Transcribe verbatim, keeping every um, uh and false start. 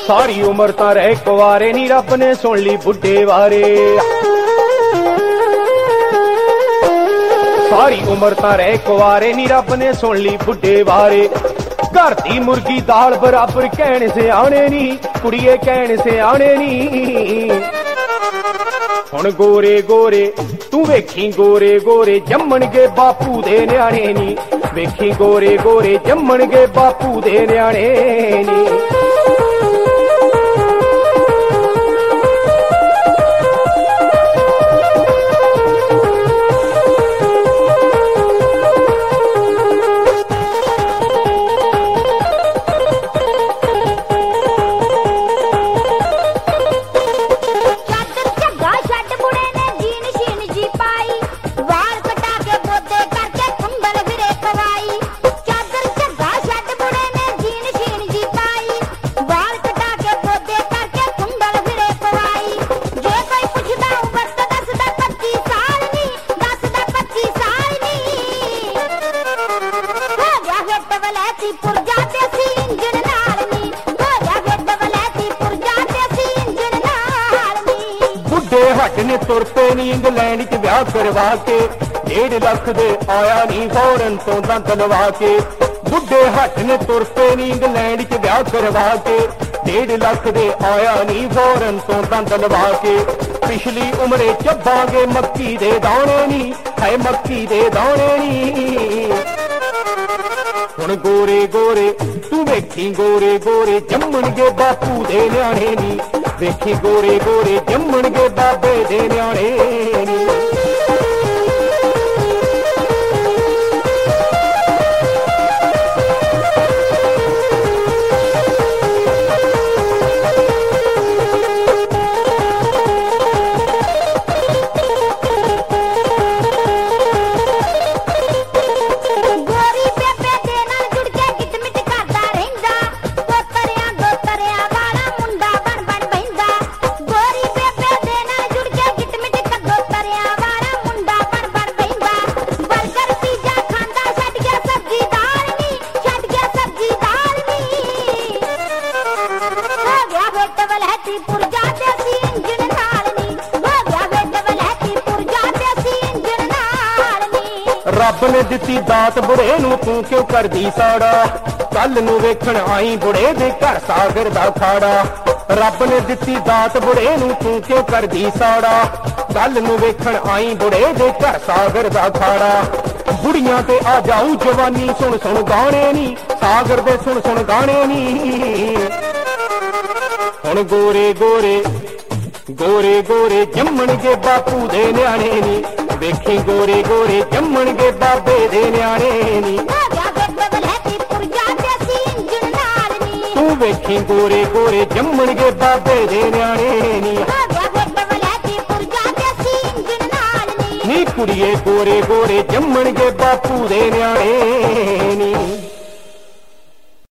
सारी उम्र तां रह कुवारे नी रब ने सुन ली बुढ़े वारे। सारी उम्र तां रह कुवारे नी रब ने सुन ली बुढ़े वारे। घर दी मुर्गी दाल बराबर कहने से आने नी कुड़िए कहने से आने नी। हुण गोरे गोरे तू वेखी गोरे गोरे जम्मण गे बापू दे न्याणे नी। वेखी गोरे गोरे जम्मण गे बापू दे न्याणे नी। हट ने तुर पे नी इंग्लैंड च ब्याह करवा के। डेढ़ लख दे आया नी फौरन तो दंत लवा के। बुढ़े हट ने तुर पे नी इंग्लैंड च ब्याह करवा के। डेढ़ लख दे आया नी फौरन तो दंत लवा के। पिछली उम्रे चबांगे मक्की दे दाने नी है मक्की दे दाने नी। हुण गोरे गोरे तू वेखी गोरे गोरे जम्मण गे बापू दे न्याणे नी। वेखी गोरे गोरे जम्मण गे बाबे दे न्याणे नी। रब ने दिती दात बुढ़े नू तू क्यों कर दी साड़ा। कल नू वेखण आई बुढ़े दे घर सागर दा खाड़ा। रब ने दिती दात बुढ़े नू तू क्यों कर दी साड़ा। कल नू वेखण आई बुढ़े दे घर सागर दा खाड़ा। बुढ़ियां ते आ जाऊ जवानी सुन सुन गाने नी। सागर दे सुन सुन गाने नी। हुण गोरे गोरे गोरे गोरे जम्मण गे बापू दे न्याणे नी। वेखी गोरे गोरे जम्मण गे बाबे दे न्याणे नी। तू वेखी गोरे गोरे जम्मण गे बाबे दे न्याणे नी। नी कुड़िए गोरे गोरे जम्मण गे बापू दे न्याणे नी।